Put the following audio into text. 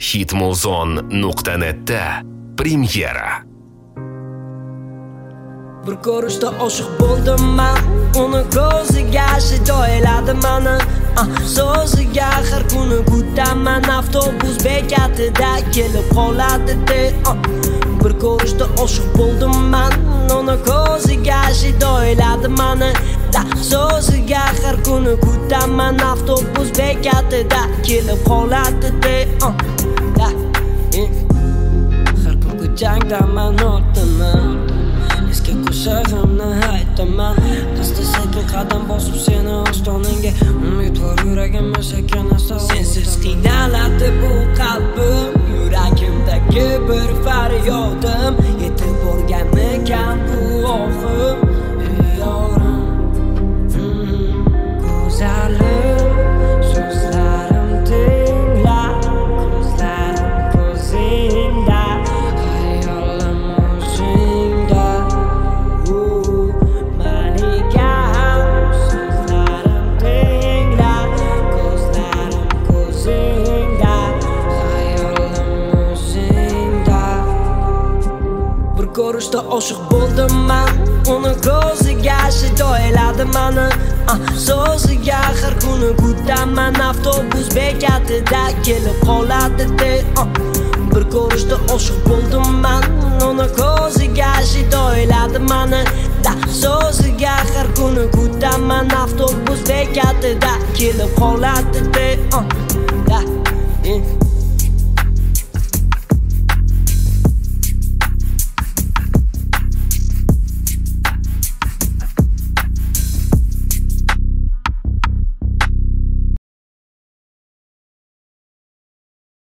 Hitmuzon.net'da premyera. Bir ko'rishda oshiq bo'ldim men, uni ko'ziga shito eladi meni. So'ziga har kuni kutaman, avtobus bekatida kelib qoladi de. Bir ko'rishda oshiq bo'ldim men, uni ko'ziga shito eladi meni. So'ziga har kuni kutaman, avtobus bekatida kelib qoladi de. Har kun kuchangdaman o'taman, eski qo'shig'imni aytaman. Asta-sekin qadam bosib seni ostoningga, umid bor yuragimni sekin asta. Sensiz qiynaladi bu qalbim, yuragimdagi bir faryodim. Yetib borganmikan bu ohim, yorim. Go'zalim so'zlarim tingla, ko'zlarim ko'zingda, xayolim o'zingda. Malikam so'zlarim tingla, ko'zlarim ko'zingda, xayolim o'zingda. Bir ko'rishda oshiq bo'ldim men, uni ko'ziga shito eladi meni. So'ziga har kuni kutaman, avtobus bekatida kelib qoladi de. Bir ko'rishda oshiq bo'ldim men, uni ko'ziga shito eladi meni. So'ziga har kuni kutaman, avtobus bekatida kelib qoladi de.